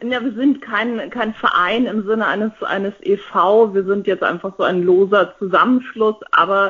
Ja, wir sind kein Verein im Sinne eines e.V. Wir sind jetzt einfach so ein loser Zusammenschluss, aber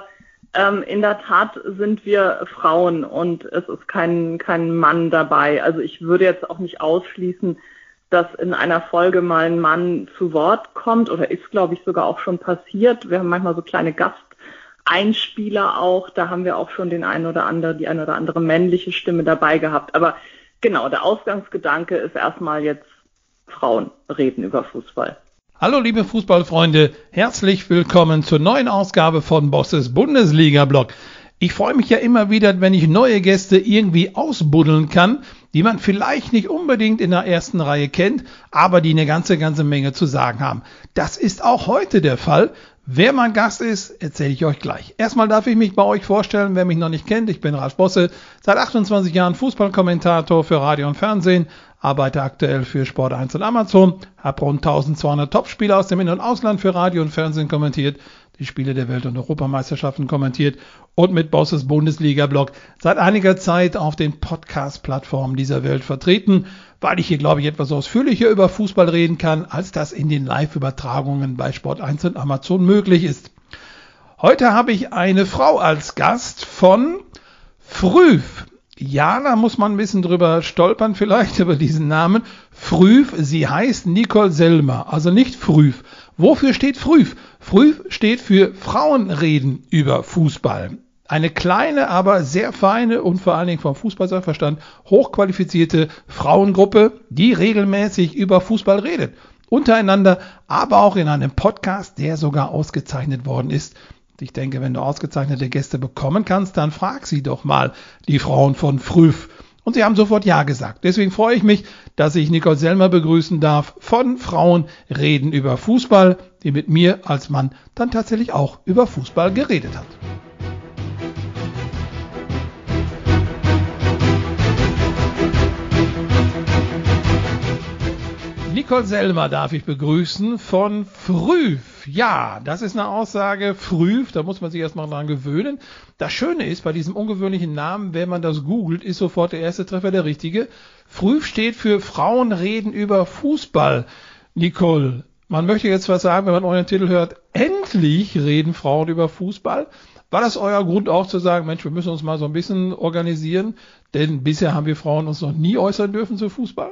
in der Tat sind wir Frauen und es ist kein Mann dabei. Also ich würde jetzt auch nicht ausschließen, dass in einer Folge mal ein Mann zu Wort kommt oder ist, glaube ich, sogar auch schon passiert. Wir haben manchmal so kleine Gasteinspieler auch. Da haben wir auch schon die eine oder andere männliche Stimme dabei gehabt. Aber genau, der Ausgangsgedanke ist erstmal jetzt, Frauen reden über Fußball. Hallo liebe Fußballfreunde, herzlich willkommen zur neuen Ausgabe von Bosses Bundesliga-Blog. Ich freue mich ja immer wieder, wenn ich neue Gäste irgendwie ausbuddeln kann, die man vielleicht nicht unbedingt in der ersten Reihe kennt, aber die eine ganze Menge zu sagen haben. Das ist auch heute der Fall. Wer mein Gast ist, erzähle ich euch gleich. Erstmal darf ich mich bei euch vorstellen, wer mich noch nicht kennt. Ich bin Ralf Bosse, seit 28 Jahren Fußballkommentator für Radio und Fernsehen, arbeite aktuell für Sport 1 und Amazon, habe rund 1200 Topspiele aus dem In- und Ausland für Radio und Fernsehen kommentiert, die Spiele der Welt- und Europameisterschaften kommentiert und mit Bosses Bundesliga-Blog seit einiger Zeit auf den Podcast-Plattformen dieser Welt vertreten, weil ich hier, glaube ich, etwas ausführlicher über Fußball reden kann, als das in den Live-Übertragungen bei Sport 1 und Amazon möglich ist. Heute habe ich eine Frau als Gast von Früf. Ja, da muss man ein bisschen drüber stolpern vielleicht über diesen Namen. Früf, sie heißt Nicole Selmer, also nicht Früf. Wofür steht Früf? Früf steht für Frauen reden über Fußball. Eine kleine, aber sehr feine und vor allen Dingen vom Fußballsachverstand hochqualifizierte Frauengruppe, die regelmäßig über Fußball redet. Untereinander, aber auch in einem Podcast, der sogar ausgezeichnet worden ist. Ich denke, wenn du ausgezeichnete Gäste bekommen kannst, dann frag sie doch mal die Frauen von Früf. Und sie haben sofort Ja gesagt. Deswegen freue ich mich, dass ich Nicole Selmer begrüßen darf von Frauen reden über Fußball, die mit mir als Mann dann tatsächlich auch über Fußball geredet hat. Nicole Selmer darf ich begrüßen von Früf. Ja, das ist eine Aussage, Früf, da muss man sich erstmal dran gewöhnen. Das Schöne ist, bei diesem ungewöhnlichen Namen, wenn man das googelt, ist sofort der erste Treffer der richtige. Früf steht für Frauen reden über Fußball. Nicole, man möchte jetzt was sagen, wenn man euren Titel hört, endlich reden Frauen über Fußball. War das euer Grund auch zu sagen, Mensch, wir müssen uns mal so ein bisschen organisieren, denn bisher haben wir Frauen uns noch nie äußern dürfen zu Fußball?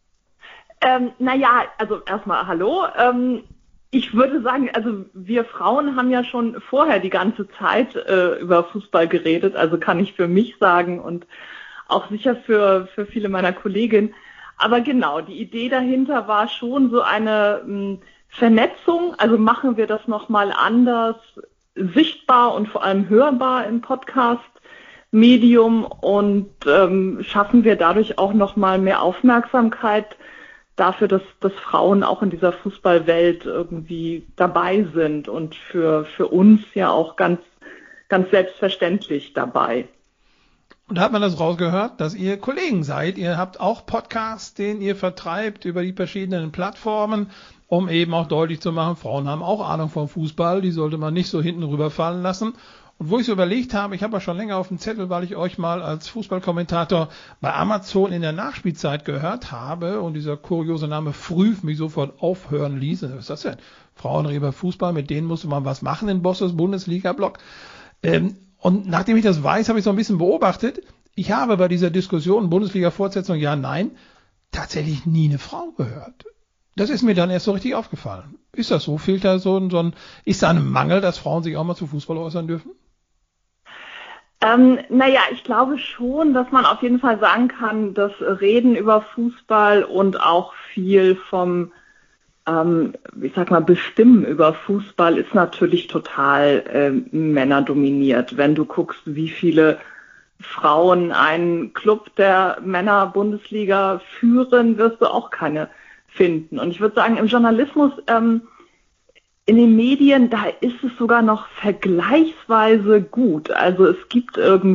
Also erstmal hallo. Ich würde sagen, also wir Frauen haben ja schon vorher die ganze Zeit über Fußball geredet, also kann ich für mich sagen und auch sicher für viele meiner Kolleginnen. Aber genau, die Idee dahinter war schon so eine Vernetzung, also machen wir das nochmal anders sichtbar und vor allem hörbar im Podcast-Medium und schaffen wir dadurch auch nochmal mehr Aufmerksamkeit dafür, dass Frauen auch in dieser Fußballwelt irgendwie dabei sind und für uns ja auch ganz selbstverständlich dabei. Und da hat man das rausgehört, dass ihr Kollegen seid. Ihr habt auch Podcasts, den ihr vertreibt über die verschiedenen Plattformen, um eben auch deutlich zu machen, Frauen haben auch Ahnung vom Fußball, die sollte man nicht so hinten rüberfallen lassen. Und wo ich so überlegt habe, ich habe ja schon länger auf dem Zettel, weil ich euch mal als Fußballkommentator bei Amazon in der Nachspielzeit gehört habe und dieser kuriose Name Früf mich sofort aufhören ließ. Was ist das denn? Frauen reden über Fußball, mit denen musste man was machen in Bosses Bundesliga-Blog. Und nachdem ich das weiß, habe ich so ein bisschen beobachtet. Ich habe bei dieser Diskussion Bundesliga-Fortsetzung ja, nein, tatsächlich nie eine Frau gehört. Das ist mir dann erst so richtig aufgefallen. Ist das so? Fehlt da ist da ein Mangel, dass Frauen sich auch mal zu Fußball äußern dürfen? Ich glaube schon, dass man auf jeden Fall sagen kann, dass Reden über Fußball und auch viel vom, Bestimmen über Fußball ist natürlich total männerdominiert. Wenn du guckst, wie viele Frauen einen Club der Männer-Bundesliga führen, wirst du auch keine finden. Und ich würde sagen, im Journalismus, in den Medien, da ist es sogar noch vergleichsweise gut. Also es gibt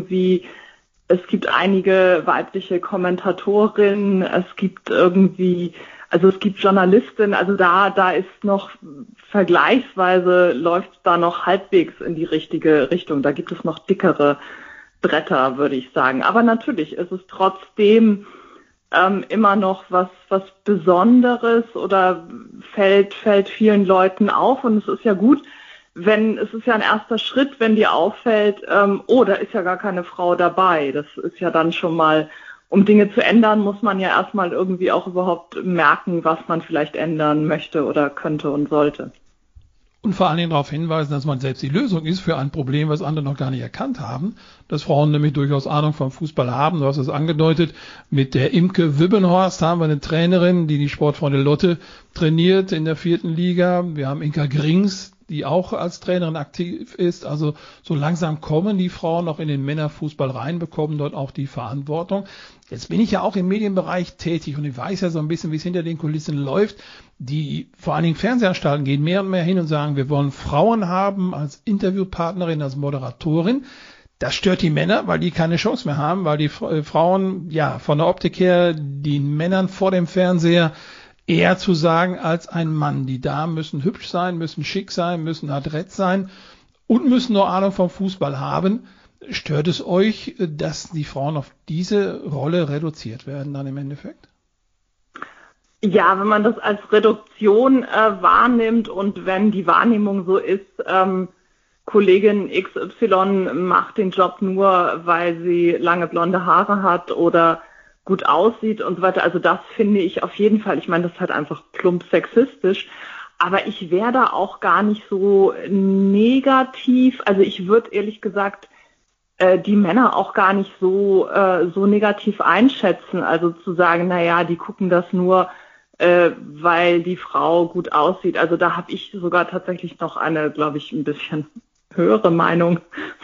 einige weibliche Kommentatorinnen, es gibt Journalistinnen, also da ist noch vergleichsweise, läuft da noch halbwegs in die richtige Richtung. Da gibt es noch dickere Bretter, würde ich sagen. Aber natürlich ist es trotzdem immer noch was Besonderes oder fällt vielen Leuten auf. Und es ist ja gut, es ist ja ein erster Schritt, wenn dir auffällt, da ist ja gar keine Frau dabei. Das ist ja dann schon mal, um Dinge zu ändern, muss man ja erstmal irgendwie auch überhaupt merken, was man vielleicht ändern möchte oder könnte und sollte. Und vor allen Dingen darauf hinweisen, dass man selbst die Lösung ist für ein Problem, was andere noch gar nicht erkannt haben. Dass Frauen nämlich durchaus Ahnung vom Fußball haben. Du hast es angedeutet. Mit der Imke Wübbenhorst haben wir eine Trainerin, die Sportfreunde Lotte trainiert in der 4. Liga. Wir haben Inka Grings, die auch als Trainerin aktiv ist. Also so langsam kommen die Frauen noch in den Männerfußball rein, bekommen dort auch die Verantwortung. Jetzt bin ich ja auch im Medienbereich tätig und ich weiß ja so ein bisschen, wie es hinter den Kulissen läuft. Die vor allen Dingen Fernsehanstalten gehen mehr und mehr hin und sagen, wir wollen Frauen haben als Interviewpartnerin, als Moderatorin. Das stört die Männer, weil die keine Chance mehr haben, weil die Frauen ja von der Optik her den Männern vor dem Fernseher eher zu sagen als ein Mann. Die Damen müssen hübsch sein, müssen schick sein, müssen adrett sein und müssen nur Ahnung vom Fußball haben. Stört es euch, dass die Frauen auf diese Rolle reduziert werden dann im Endeffekt? Ja, wenn man das als Reduktion wahrnimmt und wenn die Wahrnehmung so ist, Kollegin XY macht den Job nur, weil sie lange blonde Haare hat oder gut aussieht und so weiter. Also das finde ich auf jeden Fall, ich meine, das ist halt einfach plump sexistisch, aber ich wäre da auch gar nicht so negativ, also ich würde ehrlich gesagt die Männer auch gar nicht so negativ einschätzen, also zu sagen, naja, die gucken das nur, weil die Frau gut aussieht. Also da habe ich sogar tatsächlich noch eine, glaube ich, ein bisschen höhere Meinung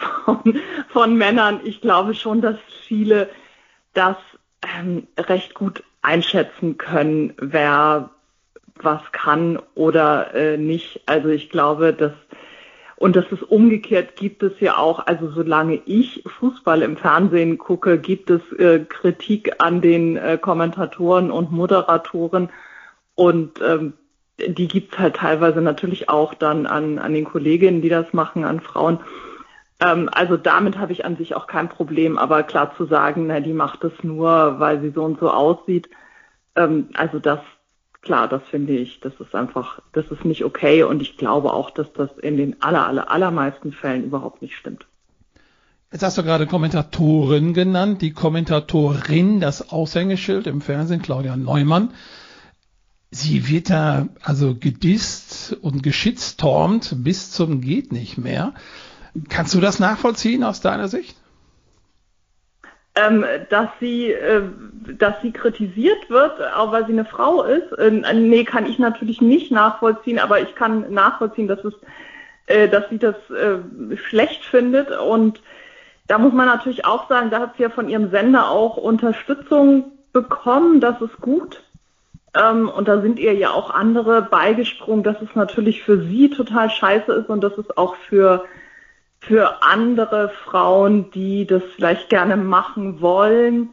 von Männern. Ich glaube schon, dass viele das recht gut einschätzen können, wer was kann oder nicht. Also ich glaube, und das ist umgekehrt, gibt es ja auch, also solange ich Fußball im Fernsehen gucke, gibt es Kritik an den Kommentatoren und Moderatoren und die gibt es halt teilweise natürlich auch dann an den Kolleginnen, die das machen, an Frauen. Also damit habe ich an sich auch kein Problem, aber klar zu sagen, na, die macht es nur, weil sie so und so aussieht, also das finde ich, das ist nicht okay und ich glaube auch, dass das in den allermeisten Fällen überhaupt nicht stimmt. Jetzt hast du gerade Kommentatorin genannt, die Kommentatorin, das Aushängeschild im Fernsehen, Claudia Neumann. Sie wird da also gedisst und geschitstormt bis zum geht nicht mehr. Kannst du das nachvollziehen aus deiner Sicht? Dass sie kritisiert wird, auch weil sie eine Frau ist, nee, kann ich natürlich nicht nachvollziehen, aber ich kann nachvollziehen, dass sie das schlecht findet und da muss man natürlich auch sagen, da hat sie ja von ihrem Sender auch Unterstützung bekommen, das ist gut. Und da sind ihr ja auch andere beigesprungen, dass es natürlich für sie total scheiße ist und dass es auch für andere Frauen, die das vielleicht gerne machen wollen,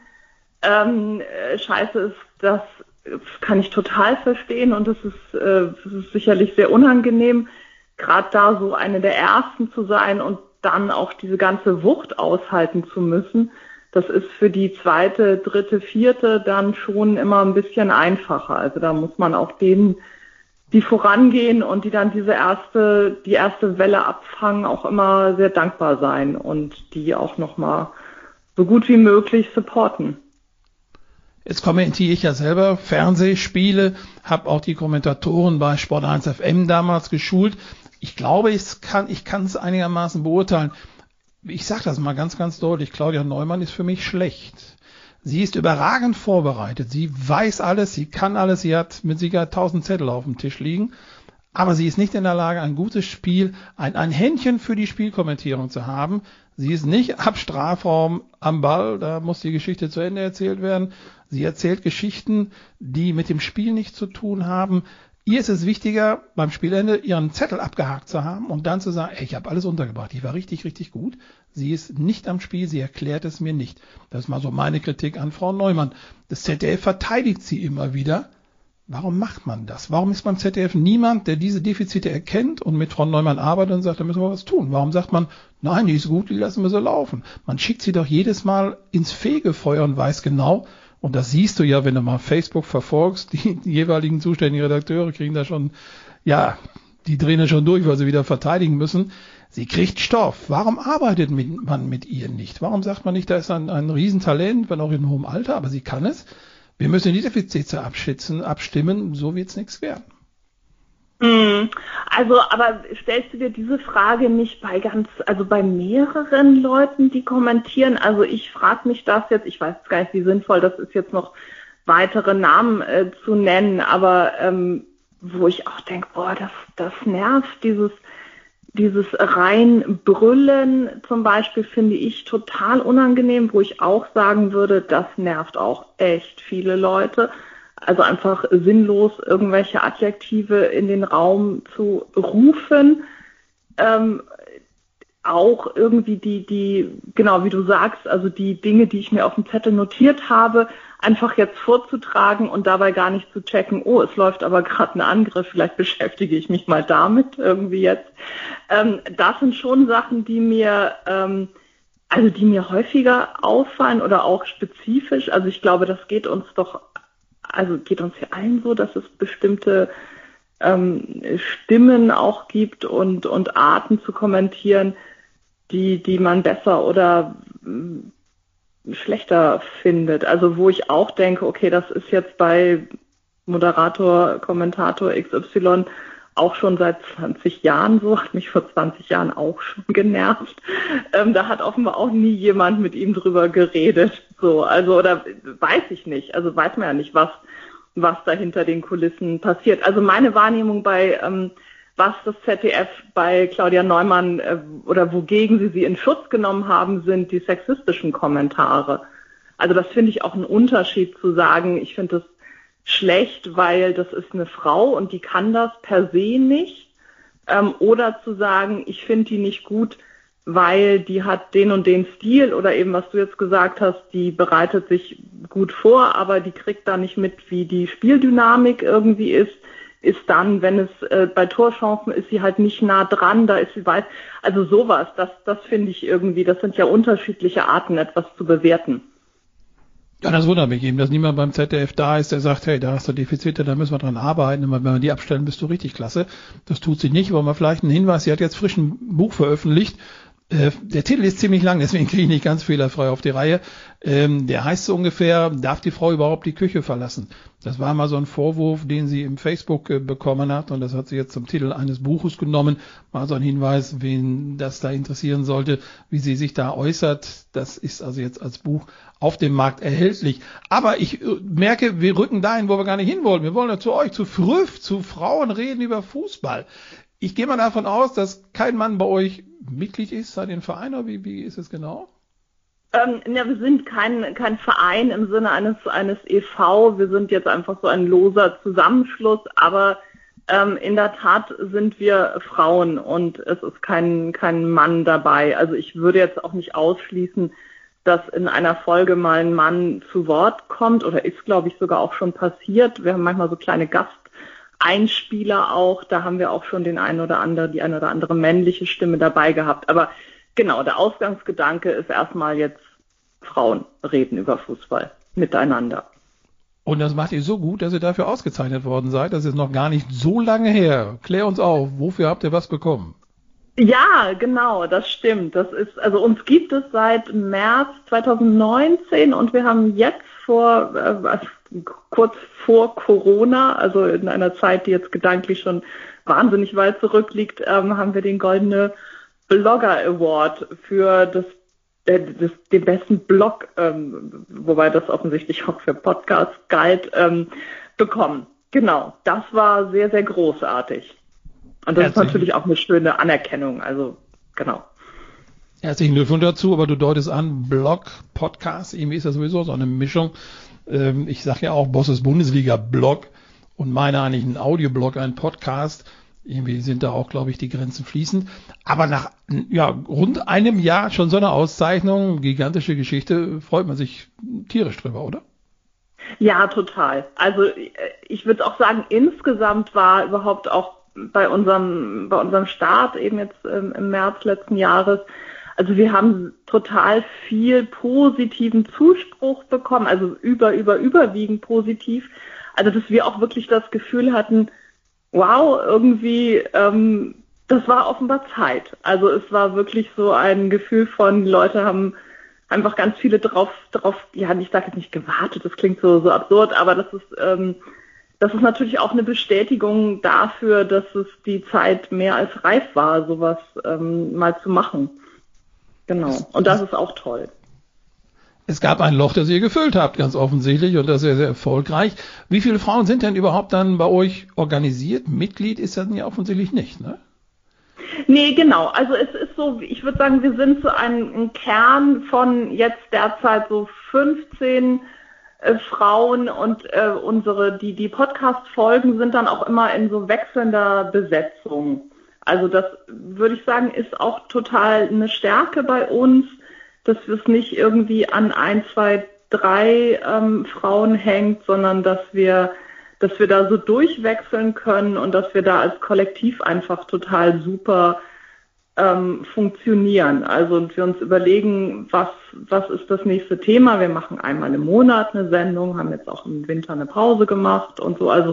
scheiße ist, das kann ich total verstehen und das ist sicherlich sehr unangenehm, gerade da so eine der Ersten zu sein und dann auch diese ganze Wucht aushalten zu müssen. Das ist für die 2., 3., 4. dann schon immer ein bisschen einfacher. Also da muss man auch denen, die vorangehen und die dann die erste Welle abfangen, auch immer sehr dankbar sein und die auch nochmal so gut wie möglich supporten. Jetzt kommentiere ich ja selber Fernsehspiele, habe auch die Kommentatoren bei Sport 1 FM damals geschult. Ich glaube, ich kann es einigermaßen beurteilen. Ich sage das mal ganz, ganz deutlich. Claudia Neumann ist für mich schlecht. Sie ist überragend vorbereitet. Sie weiß alles, sie kann alles. Sie hat mit Sicherheit 1000 Zettel auf dem Tisch liegen. Aber sie ist nicht in der Lage, ein gutes Spiel, ein Händchen für die Spielkommentierung zu haben. Sie ist nicht ab Strafraum am Ball. Da muss die Geschichte zu Ende erzählt werden. Sie erzählt Geschichten, die mit dem Spiel nichts zu tun haben. Ihr ist es wichtiger, beim Spielende ihren Zettel abgehakt zu haben und dann zu sagen, ich habe alles untergebracht, ich war richtig, richtig gut. Sie ist nicht am Spiel, sie erklärt es mir nicht. Das ist mal so meine Kritik an Frau Neumann. Das ZDF verteidigt sie immer wieder. Warum macht man das? Warum ist beim ZDF niemand, der diese Defizite erkennt und mit Frau Neumann arbeitet und sagt, da müssen wir was tun? Warum sagt man, nein, die ist gut, die lassen wir so laufen? Man schickt sie doch jedes Mal ins Fegefeuer und weiß genau, Und das siehst du ja, wenn du mal Facebook verfolgst, die jeweiligen zuständigen Redakteure kriegen da schon, ja, die drehen da schon durch, weil sie wieder verteidigen müssen. Sie kriegt Stoff. Warum arbeitet man mit ihr nicht? Warum sagt man nicht, da ist ein Riesentalent, wenn auch in hohem Alter, aber sie kann es. Wir müssen die Defizite abstimmen, so wird's nichts werden. Also, aber stellst du dir diese Frage nicht bei mehreren Leuten, die kommentieren? Also ich frage mich das jetzt, ich weiß gar nicht, wie sinnvoll das ist, jetzt noch weitere Namen zu nennen, aber wo ich auch denke, boah, das nervt, dieses Reinbrüllen zum Beispiel finde ich total unangenehm, wo ich auch sagen würde, das nervt auch echt viele Leute. Also einfach sinnlos irgendwelche Adjektive in den Raum zu rufen. Auch irgendwie die, genau wie du sagst, also die Dinge, die ich mir auf dem Zettel notiert habe, einfach jetzt vorzutragen und dabei gar nicht zu checken, oh, es läuft aber gerade ein Angriff, vielleicht beschäftige ich mich mal damit irgendwie jetzt. Das sind schon Sachen, die mir häufiger auffallen oder auch spezifisch. Also ich glaube, das geht uns hier allen so, dass es bestimmte Stimmen auch gibt und Arten zu kommentieren, die man besser oder schlechter findet. Also wo ich auch denke, okay, das ist jetzt bei Kommentator XY auch schon seit 20 Jahren so, hat mich vor 20 Jahren auch schon genervt. Da hat offenbar auch nie jemand mit ihm drüber geredet. So, also, oder weiß ich nicht. Also weiß man ja nicht, was da hinter den Kulissen passiert. Also meine Wahrnehmung bei was das ZDF bei Claudia Neumann oder wogegen sie in Schutz genommen haben, sind die sexistischen Kommentare. Also das finde ich auch ein Unterschied zu sagen, ich finde das schlecht, weil das ist eine Frau und die kann das per se nicht. Oder zu sagen, ich finde die nicht gut, weil die hat den und den Stil oder eben, was du jetzt gesagt hast, die bereitet sich gut vor, aber die kriegt da nicht mit, wie die Spieldynamik irgendwie ist dann, wenn es bei Torchancen ist sie halt nicht nah dran, da ist sie weit. Also sowas, das finde ich irgendwie, das sind ja unterschiedliche Arten, etwas zu bewerten. Ja, das wundert mich eben, dass niemand beim ZDF da ist, der sagt, hey, da hast du Defizite, da müssen wir dran arbeiten, und wenn wir die abstellen, bist du richtig klasse. Das tut sie nicht, aber mal vielleicht einen Hinweis, sie hat jetzt frisch ein Buch veröffentlicht. Der Titel ist ziemlich lang, deswegen kriege ich nicht ganz fehlerfrei auf die Reihe. Der heißt so ungefähr, darf die Frau überhaupt die Küche verlassen? Das war mal so ein Vorwurf, den sie im Facebook bekommen hat, und das hat sie jetzt zum Titel eines Buches genommen. Mal so ein Hinweis, wen das da interessieren sollte, wie sie sich da äußert. Das ist also jetzt als Buch auf dem Markt erhältlich. Aber ich merke, wir rücken dahin, wo wir gar nicht hinwollen. Wir wollen ja zu euch, zu Früff, zu Frauen reden über Fußball. Ich gehe mal davon aus, dass kein Mann bei euch Mitglied ist, seid ihr ein Verein, oder wie ist es genau? Wir sind kein Verein im Sinne eines e.V., wir sind jetzt einfach so ein loser Zusammenschluss, aber in der Tat sind wir Frauen und es ist kein Mann dabei. Also ich würde jetzt auch nicht ausschließen, dass in einer Folge mal ein Mann zu Wort kommt, oder ist, glaube ich, sogar auch schon passiert. Wir haben manchmal so kleine Einspieler auch, da haben wir auch schon die eine oder andere männliche Stimme dabei gehabt. Aber genau, der Ausgangsgedanke ist erstmal jetzt, Frauen reden über Fußball miteinander. Und das macht ihr so gut, dass ihr dafür ausgezeichnet worden seid. Das ist noch gar nicht so lange her. Klär uns auf, wofür habt ihr was bekommen? Ja, genau, das stimmt. Also uns gibt es seit März 2019 und wir haben jetzt kurz vor Corona, also in einer Zeit, die jetzt gedanklich schon wahnsinnig weit zurückliegt, haben wir den Goldene Blogger Award für den besten Blog, wobei das offensichtlich auch für Podcasts galt, bekommen. Genau, das war sehr, sehr großartig. Und das ist natürlich auch eine schöne Anerkennung, also genau. Herzlichen Glückwunsch dazu, aber du deutest an, Blog, Podcast, irgendwie ist das sowieso so eine Mischung. Ich sage ja auch Bosses Bundesliga-Blog und meine eigentlich ein Audioblog, ein Podcast. Irgendwie sind da auch, glaube ich, die Grenzen fließend. Aber nach rund einem Jahr schon so eine Auszeichnung, gigantische Geschichte, freut man sich tierisch drüber, oder? Ja, total. Also ich würde auch sagen, insgesamt war überhaupt auch bei unserem Start eben jetzt im März letzten Jahres, Also wir haben total viel positiven Zuspruch bekommen, also überwiegend positiv. Also dass wir auch wirklich das Gefühl hatten, wow, irgendwie, das war offenbar Zeit. Also es war wirklich so ein Gefühl von, die Leute haben einfach ganz viele drauf, ja, ich sage jetzt nicht gewartet, das klingt so absurd, aber das ist natürlich auch eine Bestätigung dafür, dass es die Zeit mehr als reif war, sowas mal zu machen. Genau. Und das ist auch toll. Es gab ein Loch, das ihr gefüllt habt, ganz offensichtlich, und das sehr, sehr erfolgreich. Wie viele Frauen sind denn überhaupt dann bei euch organisiert? Mitglied ist das ja offensichtlich nicht, ne? Nee, genau. Also es ist so, ich würde sagen, wir sind so ein Kern von jetzt derzeit so 15 Frauen und die Podcast-Folgen sind dann auch immer in so wechselnder Besetzung. Also das würde ich sagen, ist auch total eine Stärke bei uns, dass es nicht irgendwie an 1, 2, 3 Frauen hängt, sondern dass wir da so durchwechseln können und dass wir da als Kollektiv einfach total super funktionieren. Also und wir uns überlegen, was ist das nächste Thema. Wir machen einmal im Monat eine Sendung, haben jetzt auch im Winter eine Pause gemacht und so. Also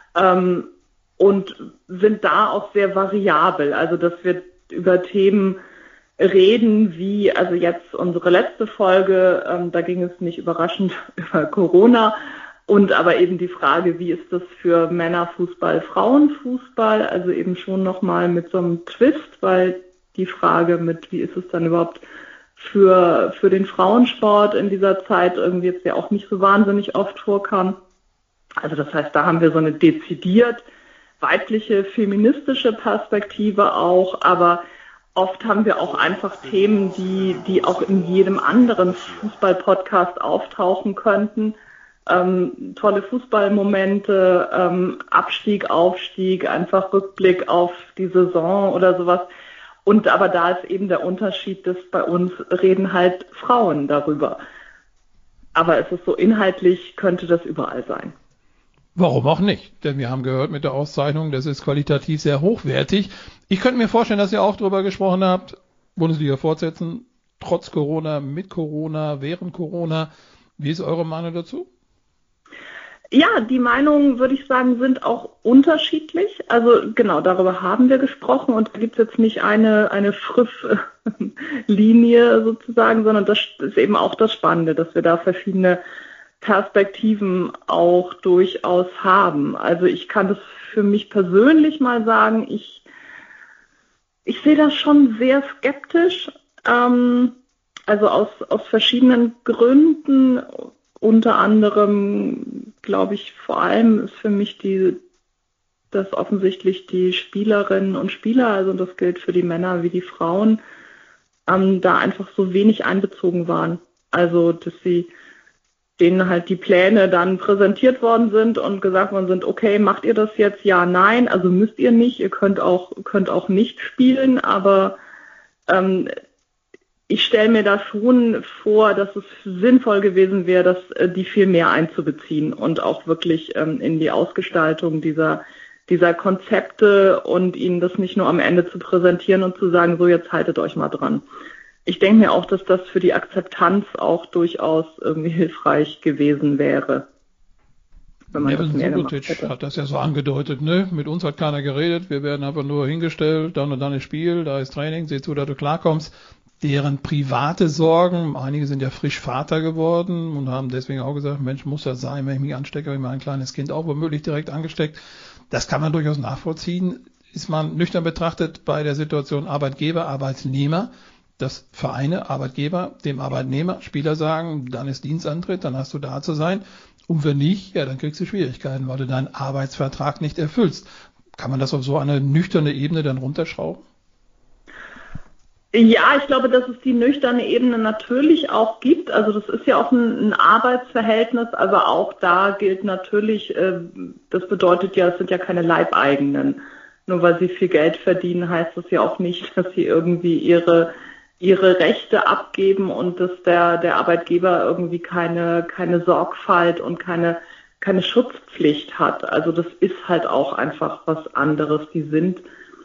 und sind da auch sehr variabel. Also dass wir über Themen reden, wie, also jetzt unsere letzte Folge, da ging es nicht überraschend über Corona und aber eben die Frage, wie ist das für Männerfußball, Frauenfußball, also eben schon nochmal mit so einem Twist, weil die Frage mit, wie ist es dann überhaupt für den Frauensport in dieser Zeit irgendwie jetzt ja auch nicht so wahnsinnig oft vorkam. Also das heißt, da haben wir so eine dezidiert weibliche, feministische Perspektive auch, aber oft haben wir auch einfach Themen, die auch in jedem anderen Fußball-Podcast auftauchen könnten. Tolle Fußballmomente, Abstieg, Aufstieg, einfach Rückblick auf die Saison oder sowas. Und aber da ist eben der Unterschied, dass bei uns reden halt Frauen darüber. Aber es ist so, inhaltlich könnte das überall sein. Warum auch nicht? Denn wir haben gehört mit der Auszeichnung, das ist qualitativ sehr hochwertig. Ich könnte mir vorstellen, dass ihr auch darüber gesprochen habt, Bundesliga fortsetzen, trotz Corona, mit Corona, während Corona. Wie ist eure Meinung dazu? Ja, die Meinungen, würde ich sagen, sind auch unterschiedlich. Also genau, darüber haben wir gesprochen und da gibt es jetzt nicht eine Linie sozusagen, sondern das ist eben auch das Spannende, dass wir da verschiedene Perspektiven auch durchaus haben. Also ich kann das für mich persönlich mal sagen, ich sehe das schon sehr skeptisch, also aus verschiedenen Gründen. Unter anderem, glaube ich, vor allem ist für mich dass offensichtlich die Spielerinnen und Spieler, also das gilt für die Männer wie die Frauen, da einfach so wenig einbezogen waren. Also, dass denen halt die Pläne dann präsentiert worden sind und gesagt worden sind, okay, macht ihr das jetzt? Ja, nein, also müsst ihr nicht, ihr könnt auch nicht spielen, aber ich stelle mir da schon vor, dass es sinnvoll gewesen wäre, die viel mehr einzubeziehen und auch wirklich in die Ausgestaltung dieser Konzepte und ihnen das nicht nur am Ende zu präsentieren und zu sagen, so jetzt haltet euch mal dran. Ich denke mir auch, dass das für die Akzeptanz auch durchaus irgendwie hilfreich gewesen wäre. Wenn man das mehr gemacht hätte. Hat das ja so angedeutet, ne? Mit uns hat keiner geredet, wir werden einfach nur hingestellt, dann und dann ist Spiel, da ist Training, sieh zu, dass du klarkommst. Deren private Sorgen, einige sind ja frisch Vater geworden und haben deswegen auch gesagt, Mensch, muss das sein, wenn ich mich anstecke, habe ich mein kleines Kind auch womöglich direkt angesteckt. Das kann man durchaus nachvollziehen. Ist man nüchtern betrachtet bei der Situation Arbeitgeber, Arbeitnehmer, dass Vereine, Arbeitgeber dem Arbeitnehmer, Spieler sagen, dann ist Dienstantritt, dann hast du da zu sein. Und wenn nicht, ja, dann kriegst du Schwierigkeiten, weil du deinen Arbeitsvertrag nicht erfüllst. Kann man das auf so eine nüchterne Ebene dann runterschrauben? Ja, ich glaube, dass es die nüchterne Ebene natürlich auch gibt. Also das ist ja auch ein Arbeitsverhältnis, aber auch da gilt natürlich, das bedeutet ja, es sind ja keine Leibeigenen. Nur weil sie viel Geld verdienen, heißt das ja auch nicht, dass sie irgendwie ihre Rechte abgeben und dass der Arbeitgeber irgendwie keine Sorgfalt und keine Schutzpflicht hat. Also das ist halt auch einfach was anderes. Die sind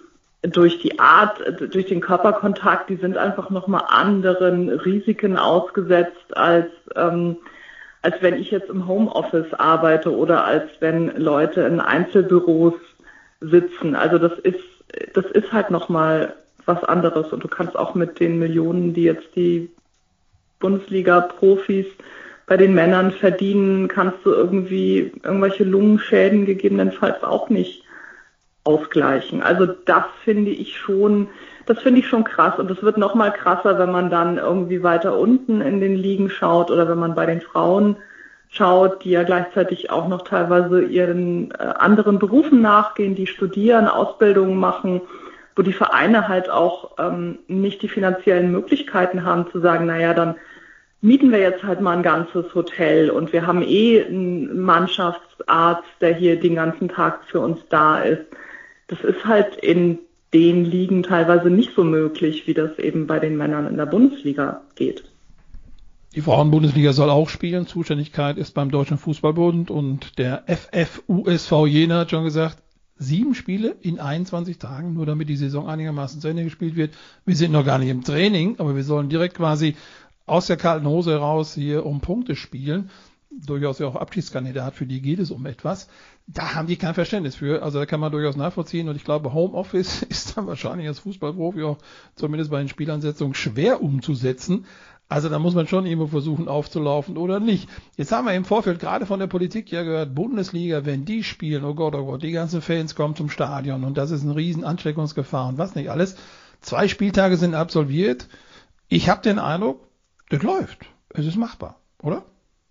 durch die Art, durch den Körperkontakt, die sind einfach nochmal anderen Risiken ausgesetzt als wenn ich jetzt im Homeoffice arbeite oder als wenn Leute in Einzelbüros sitzen. Also das ist halt nochmal was anderes. Und du kannst auch mit den Millionen, die jetzt die Bundesliga-Profis bei den Männern verdienen, kannst du irgendwie irgendwelche Lungenschäden gegebenenfalls auch nicht ausgleichen. Also das finde ich schon krass. Und es wird noch mal krasser, wenn man dann irgendwie weiter unten in den Ligen schaut oder wenn man bei den Frauen schaut, die ja gleichzeitig auch noch teilweise ihren anderen Berufen nachgehen, die studieren, Ausbildungen machen, wo die Vereine halt auch nicht die finanziellen Möglichkeiten haben zu sagen, naja, dann mieten wir jetzt halt mal ein ganzes Hotel und wir haben einen Mannschaftsarzt, der hier den ganzen Tag für uns da ist. Das ist halt in den Ligen teilweise nicht so möglich, wie das eben bei den Männern in der Bundesliga geht. Die Frauenbundesliga soll auch spielen. Zuständigkeit ist beim Deutschen Fußballbund und der FFUSV Jena hat schon gesagt, 7 Spiele in 21 Tagen, nur damit die Saison einigermaßen zu Ende gespielt wird. Wir sind noch gar nicht im Training, aber wir sollen direkt quasi aus der kalten Hose heraus hier um Punkte spielen. Durchaus ja auch Abschiedskandidat, für die geht es um etwas. Da haben die kein Verständnis für. Also da kann man durchaus nachvollziehen. Und ich glaube, Homeoffice ist dann wahrscheinlich als Fußballprofi auch zumindest bei den Spielansetzungen schwer umzusetzen. Also da muss man schon irgendwo versuchen aufzulaufen oder nicht. Jetzt haben wir im Vorfeld gerade von der Politik ja gehört, Bundesliga, wenn die spielen, oh Gott, die ganzen Fans kommen zum Stadion und das ist eine riesen Ansteckungsgefahr und was nicht alles. 2 Spieltage sind absolviert. Ich habe den Eindruck, das läuft. Es ist machbar, oder?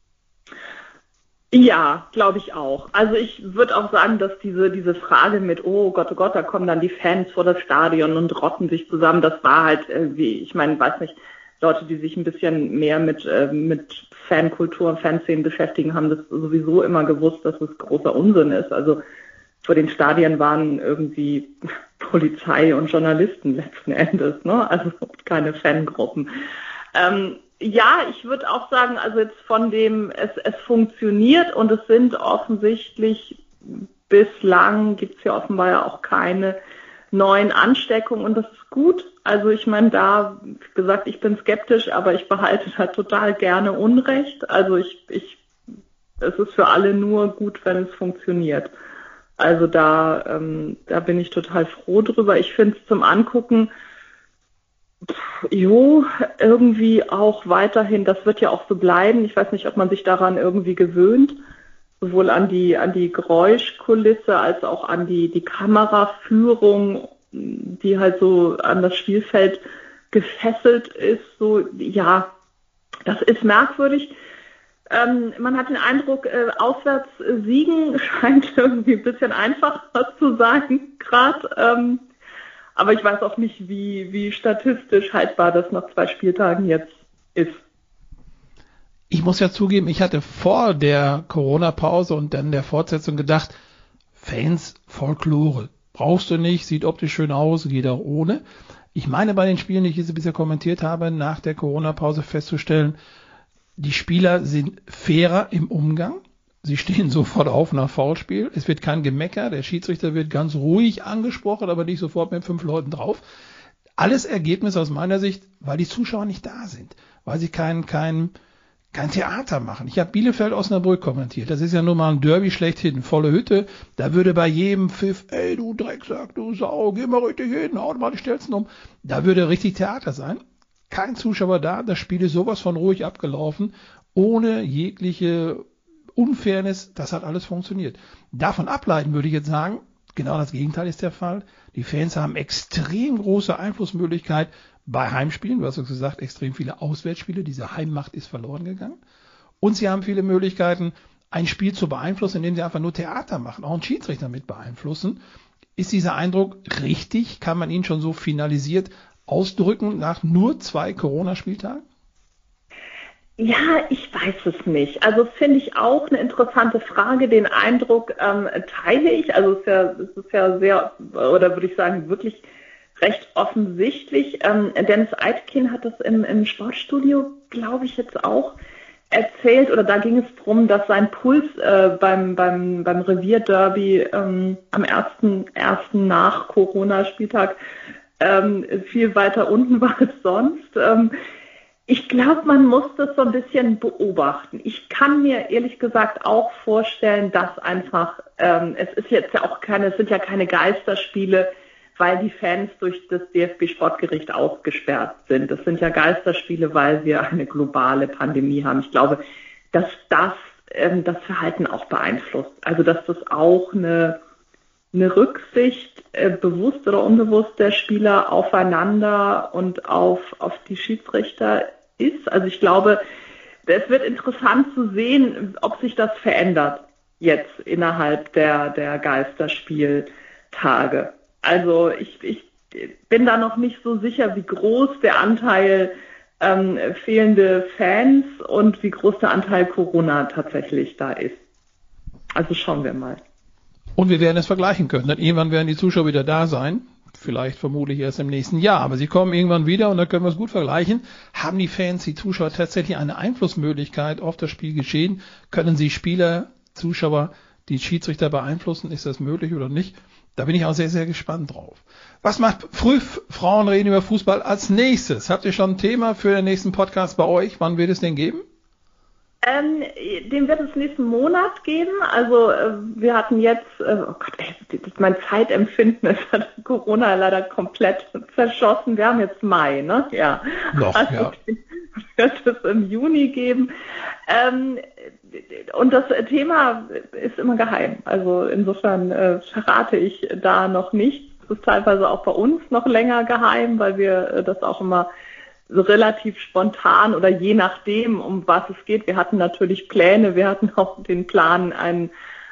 Ja, glaube ich auch. Also ich würde auch sagen, dass diese Frage mit, oh Gott, da kommen dann die Fans vor das Stadion und rotten sich zusammen, das war halt irgendwie, ich meine, weiß nicht, Leute, die sich ein bisschen mehr mit Fankultur, Fanszenen beschäftigen, haben das sowieso immer gewusst, dass es großer Unsinn ist. Also vor den Stadien waren irgendwie Polizei und Journalisten letzten Endes, ne? Also keine Fangruppen. Ja, ich würde auch sagen, also jetzt von dem, es funktioniert und es sind offensichtlich bislang, gibt es ja offenbar ja auch keine neuen Ansteckungen und das ist gut. Also ich meine, da, wie gesagt, ich bin skeptisch, aber ich behalte da total gerne Unrecht. Also es ist für alle nur gut, wenn es funktioniert. Also da bin ich total froh drüber. Ich finde es zum Angucken, irgendwie auch weiterhin, das wird ja auch so bleiben. Ich weiß nicht, ob man sich daran irgendwie gewöhnt, sowohl an die Geräuschkulisse als auch an die Kameraführung, die halt so an das Spielfeld gefesselt ist. So, ja, das ist merkwürdig. Man hat den Eindruck, auswärts siegen scheint irgendwie ein bisschen einfacher zu sein gerade. Aber ich weiß auch nicht, wie statistisch haltbar das nach 2 Spieltagen jetzt ist. Ich muss ja zugeben, ich hatte vor der Corona-Pause und dann der Fortsetzung gedacht, Fans, Folklore, brauchst du nicht, sieht optisch schön aus, geht auch ohne. Ich meine, bei den Spielen, die ich jetzt bisher kommentiert habe, nach der Corona-Pause festzustellen, die Spieler sind fairer im Umgang. Sie stehen sofort auf nach Foulspiel. Es wird kein Gemecker. Der Schiedsrichter wird ganz ruhig angesprochen, aber nicht sofort mit 5 Leuten drauf. Alles Ergebnis aus meiner Sicht, weil die Zuschauer nicht da sind. Weil sie kein Theater machen. Ich habe Bielefeld-Osnabrück kommentiert. Das ist ja nun mal ein Derby schlechthin. Volle Hütte. Da würde bei jedem Pfiff, ey du Drecksack, du Sau, geh mal richtig hin, haut mal die Stelzen um. Da würde richtig Theater sein. Kein Zuschauer da. Das Spiel ist sowas von ruhig abgelaufen. Ohne jegliche Unfairness, das hat alles funktioniert. Davon ableiten würde ich jetzt sagen, genau das Gegenteil ist der Fall. Die Fans haben extrem große Einflussmöglichkeit bei Heimspielen. Du hast es gesagt, extrem viele Auswärtsspiele. Diese Heimmacht ist verloren gegangen. Und sie haben viele Möglichkeiten, ein Spiel zu beeinflussen, indem sie einfach nur Theater machen, auch einen Schiedsrichter mit beeinflussen. Ist dieser Eindruck richtig? Kann man ihn schon so finalisiert ausdrücken nach nur 2 Corona-Spieltagen? Ja, ich weiß es nicht. Also finde ich auch eine interessante Frage. Den Eindruck teile ich. Also es ist ja sehr, oder würde ich sagen, wirklich recht offensichtlich. Dennis Eitekin hat das im Sportstudio, glaube ich, jetzt auch erzählt, oder da ging es darum, dass sein Puls beim Revierderby am ersten nach Corona-Spieltag viel weiter unten war als sonst. Ich glaube, man muss das so ein bisschen beobachten. Ich kann mir ehrlich gesagt auch vorstellen, dass einfach, es sind ja keine Geisterspiele, weil die Fans durch das DFB-Sportgericht ausgesperrt sind. Das sind ja Geisterspiele, weil wir eine globale Pandemie haben. Ich glaube, dass das Verhalten auch beeinflusst. Also, dass das auch eine Rücksicht, bewusst oder unbewusst, der Spieler aufeinander und auf die Schiedsrichter ist. Also ich glaube, es wird interessant zu sehen, ob sich das verändert jetzt innerhalb der Geisterspieltage. Also ich bin da noch nicht so sicher, wie groß der Anteil fehlende Fans und wie groß der Anteil Corona tatsächlich da ist. Also schauen wir mal. Und wir werden es vergleichen können, denn irgendwann werden die Zuschauer wieder da sein. Vielleicht vermutlich erst im nächsten Jahr, aber sie kommen irgendwann wieder und dann können wir es gut vergleichen. Haben die Fans, die Zuschauer tatsächlich eine Einflussmöglichkeit auf das Spielgeschehen? Können sie Spieler, Zuschauer, die Schiedsrichter beeinflussen? Ist das möglich oder nicht? Da bin ich auch sehr, sehr gespannt drauf. Was macht Frauen reden über Fußball als nächstes? Habt ihr schon ein Thema für den nächsten Podcast bei euch? Wann wird es den geben? Den wird es nächsten Monat geben. Also wir hatten jetzt, mein Zeitempfinden ist hat Corona leider komplett verschossen. Wir haben jetzt Mai, ne? Ja. Noch, also, ja. Wird es im Juni geben. Und das Thema ist immer geheim. Also insofern verrate ich da noch nichts. Es ist teilweise auch bei uns noch länger geheim, weil wir das auch immer so relativ spontan oder je nachdem, um was es geht. Wir hatten natürlich Pläne. Wir hatten auch den Plan, eine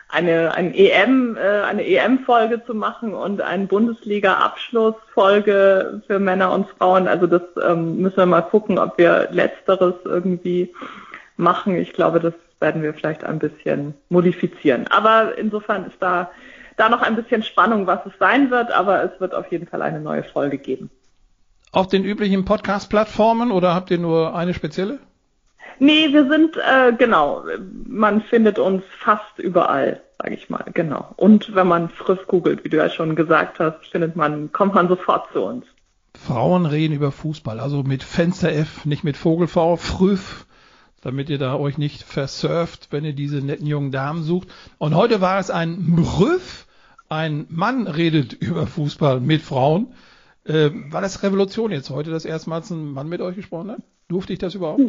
EM-Folge zu machen und eine Bundesliga-Abschlussfolge für Männer und Frauen. Also das müssen wir mal gucken, ob wir Letzteres irgendwie machen. Ich glaube, das werden wir vielleicht ein bisschen modifizieren. Aber insofern ist da noch ein bisschen Spannung, was es sein wird. Aber es wird auf jeden Fall eine neue Folge geben. Auf den üblichen Podcast-Plattformen oder habt ihr nur eine spezielle? Nee, wir sind, genau, man findet uns fast überall, sage ich mal, genau. Und wenn man Früff googelt, wie du ja schon gesagt hast, kommt man sofort zu uns. Frauen reden über Fußball, also mit Fenster F, nicht mit Vogel V, Früff, damit ihr da euch nicht versurft, wenn ihr diese netten jungen Damen sucht. Und heute war es ein Brüff, ein Mann redet über Fußball mit Frauen. War das Revolution jetzt heute, dass erstmals ein Mann mit euch gesprochen hat? Durfte ich das überhaupt?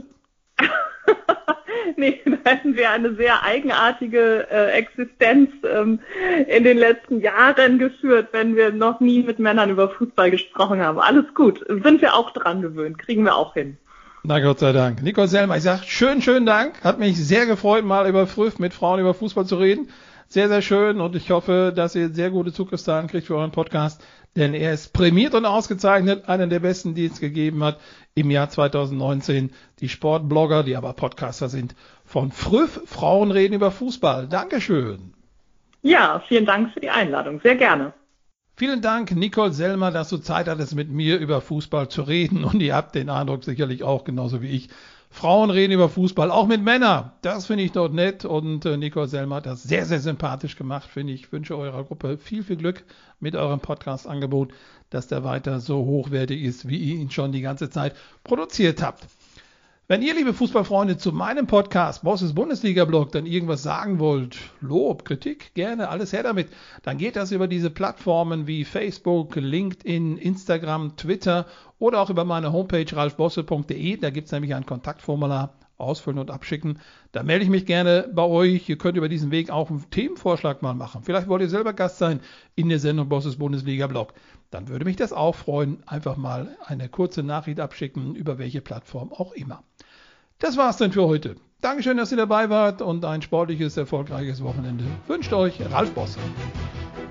Nee, da hätten wir eine sehr eigenartige Existenz in den letzten Jahren geführt, wenn wir noch nie mit Männern über Fußball gesprochen haben. Alles gut, sind wir auch dran gewöhnt, kriegen wir auch hin. Na Gott sei Dank. Nicole Selmer, ich sage schönen Dank. Hat mich sehr gefreut, mal über Früff mit Frauen über Fußball zu reden. Sehr, sehr schön und ich hoffe, dass ihr sehr gute Zugriffszahlen kriegt für euren Podcast, denn er ist prämiert und ausgezeichnet, einer der besten, die es gegeben hat im Jahr 2019. Die Sportblogger, die aber Podcaster sind, von Früff, Frauen reden über Fußball. Dankeschön. Ja, vielen Dank für die Einladung. Sehr gerne. Vielen Dank, Nicole Selmer, dass du Zeit hattest, mit mir über Fußball zu reden und ihr habt den Eindruck sicherlich auch, genauso wie ich, Frauen reden über Fußball, auch mit Männern. Das finde ich dort nett und Nicole Selmer hat das sehr, sehr sympathisch gemacht, finde ich. Ich wünsche eurer Gruppe viel, viel Glück mit eurem Podcast-Angebot, dass der weiter so hochwertig ist, wie ihr ihn schon die ganze Zeit produziert habt. Wenn ihr, liebe Fußballfreunde, zu meinem Podcast Bosses Bundesliga-Blog dann irgendwas sagen wollt, Lob, Kritik, gerne, alles her damit, dann geht das über diese Plattformen wie Facebook, LinkedIn, Instagram, Twitter oder auch über meine Homepage ralfbosse.de. Da gibt es nämlich ein Kontaktformular, ausfüllen und abschicken. Da melde ich mich gerne bei euch. Ihr könnt über diesen Weg auch einen Themenvorschlag mal machen. Vielleicht wollt ihr selber Gast sein in der Sendung Bosses Bundesliga-Blog. Dann würde mich das auch freuen. Einfach mal eine kurze Nachricht abschicken, über welche Plattform auch immer. Das war's dann für heute. Dankeschön, dass ihr dabei wart und ein sportliches, erfolgreiches Wochenende wünscht euch Ralf Bosse.